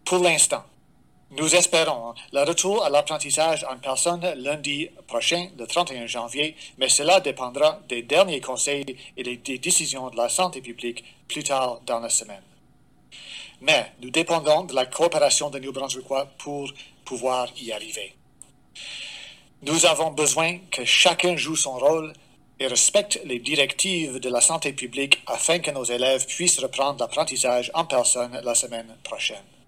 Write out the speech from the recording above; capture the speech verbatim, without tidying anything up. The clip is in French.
Pour l'instant, nous espérons le retour à l'apprentissage en personne lundi prochain, le trente et un janvier, mais cela dépendra des derniers conseils et des décisions de la santé publique plus tard dans la semaine. Mais nous dépendons de la coopération des New-Brunswickois pour pouvoir y arriver. Nous avons besoin que chacun joue son rôle et respecte les directives de la santé publique afin que nos élèves puissent reprendre l'apprentissage en personne la semaine prochaine.